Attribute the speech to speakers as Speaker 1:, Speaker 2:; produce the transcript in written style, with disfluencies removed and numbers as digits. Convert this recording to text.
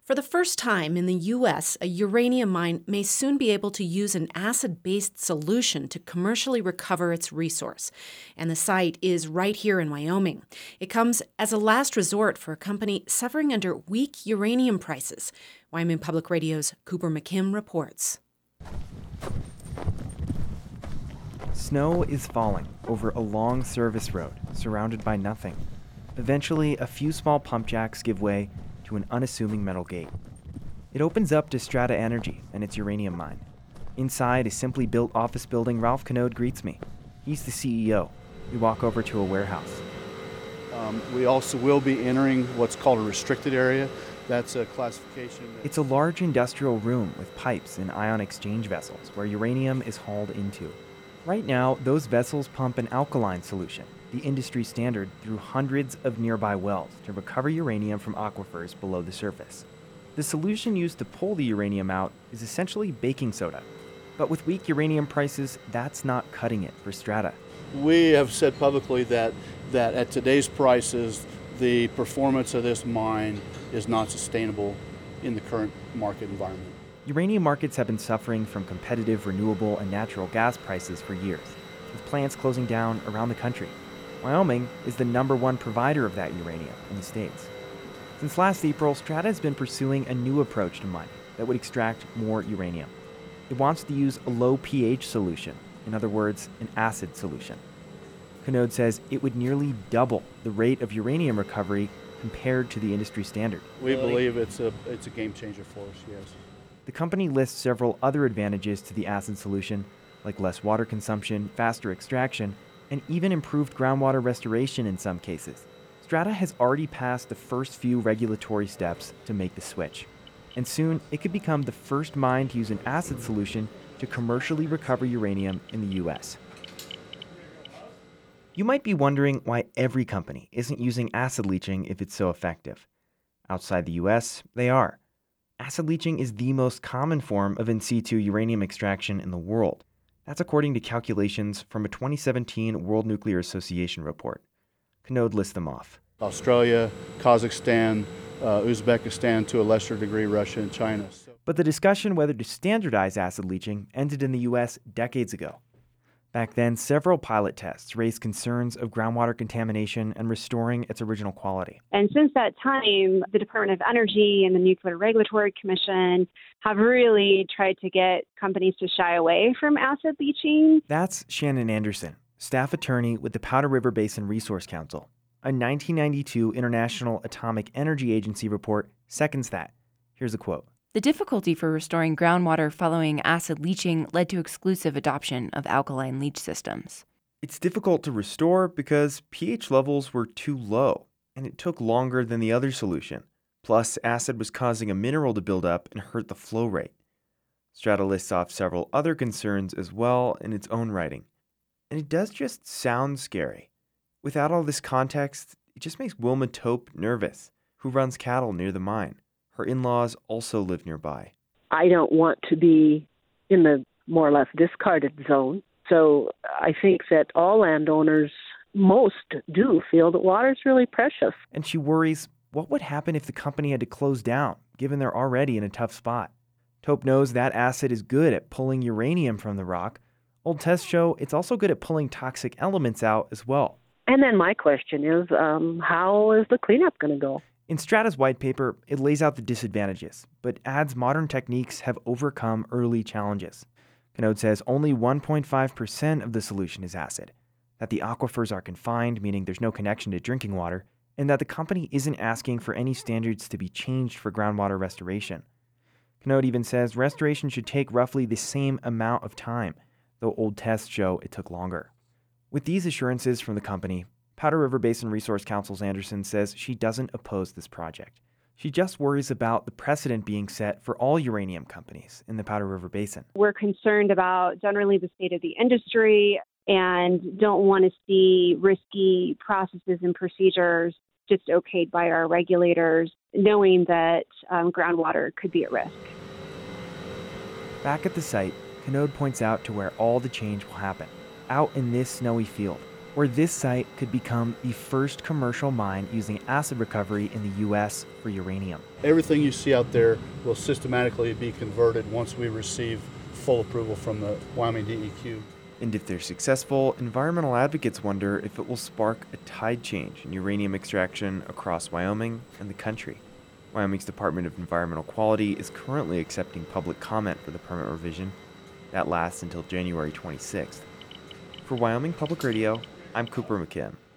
Speaker 1: For the first time in the U.S., a uranium mine may soon be able to use an acid-based solution to commercially recover its resource. And the site is right here in Wyoming. It comes as a last resort for a company suffering under weak uranium prices. Wyoming Public Radio's Cooper McKim reports.
Speaker 2: Snow is falling over a long service road surrounded by nothing. Eventually, a few small pump jacks give way to an unassuming metal gate. It opens up to Strata Energy and its uranium mine. Inside a simply built office building, Ralph Knode greets me. He's the CEO. We walk over to a warehouse.
Speaker 3: We also will be entering what's called a restricted area. That's a classification.
Speaker 2: It's a large industrial room with pipes and ion exchange vessels where uranium is hauled into. Right now, those vessels pump an alkaline solution, the industry standard, through hundreds of nearby wells to recover uranium from aquifers below the surface. The solution used to pull the uranium out is essentially baking soda. But with weak uranium prices, that's not cutting it for Strata.
Speaker 3: We have said publicly that at today's prices, the performance of this mine is not sustainable in the current market environment.
Speaker 2: Uranium markets have been suffering from competitive renewable and natural gas prices for years, with plants closing down around the country. Wyoming is the #1 provider of that uranium in the States. Since last April, Strata has been pursuing a new approach to mining that would extract more uranium. It wants to use a low pH solution, in other words, an acid solution. Knode says it would nearly double the rate of uranium recovery compared to the industry standard.
Speaker 3: We believe it's a game changer for us, yes.
Speaker 2: The company lists several other advantages to the acid solution, like less water consumption, faster extraction, and even improved groundwater restoration in some cases. Strata has already passed the first few regulatory steps to make the switch. And soon, it could become the first mine to use an acid solution to commercially recover uranium in the U.S. You might be wondering why every company isn't using acid leaching if it's so effective. Outside the U.S., they are. Acid leaching is the most common form of in situ uranium extraction in the world. That's according to calculations from a 2017 World Nuclear Association report. Knode lists them off.
Speaker 3: Australia, Kazakhstan, Uzbekistan, to a lesser degree, Russia and China.
Speaker 2: But the discussion whether to standardize acid leaching ended in the U.S. decades ago. Back then, several pilot tests raised concerns of groundwater contamination and restoring its original quality.
Speaker 4: And since that time, the Department of Energy and the Nuclear Regulatory Commission have really tried to get companies to shy away from acid leaching.
Speaker 2: That's Shannon Anderson, staff attorney with the Powder River Basin Resource Council. A 1992 International Atomic Energy Agency report seconds that. Here's a quote.
Speaker 5: The difficulty for restoring groundwater following acid leaching led to exclusive adoption of alkaline leach systems.
Speaker 2: It's difficult to restore because pH levels were too low, and it took longer than the other solution. Plus, acid was causing a mineral to build up and hurt the flow rate. Strata lists off several other concerns as well in its own writing. And it does just sound scary. Without all this context, it just makes Wilma Tope nervous, who runs cattle near the mine. Her in-laws also live nearby.
Speaker 6: I don't want to be in the more or less discarded zone. So I think that all landowners, most do feel that water is really precious.
Speaker 2: And she worries, what would happen if the company had to close down, given they're already in a tough spot? Tope knows that acid is good at pulling uranium from the rock. Old tests show it's also good at pulling toxic elements out as well.
Speaker 6: And then my question is, how is the cleanup going to go?
Speaker 2: In Strata's white paper, it lays out the disadvantages, but adds modern techniques have overcome early challenges. Knode says only 1.5% of the solution is acid, that the aquifers are confined, meaning there's no connection to drinking water, and that the company isn't asking for any standards to be changed for groundwater restoration. Knode even says restoration should take roughly the same amount of time, though old tests show it took longer. With these assurances from the company, Powder River Basin Resource Council's Anderson says she doesn't oppose this project. She just worries about the precedent being set for all uranium companies in the Powder River Basin.
Speaker 4: We're concerned about generally the state of the industry and don't want to see risky processes and procedures just okayed by our regulators, knowing that groundwater could be at risk.
Speaker 2: Back at the site, Knode points out to where all the change will happen, out in this snowy field, or this site could become the first commercial mine using acid recovery in the U.S. for uranium.
Speaker 3: Everything you see out there will systematically be converted once we receive full approval from the Wyoming DEQ.
Speaker 2: And if they're successful, environmental advocates wonder if it will spark a tide change in uranium extraction across Wyoming and the country. Wyoming's Department of Environmental Quality is currently accepting public comment for the permit revision. That lasts until January 26th. For Wyoming Public Radio, I'm Cooper McKim.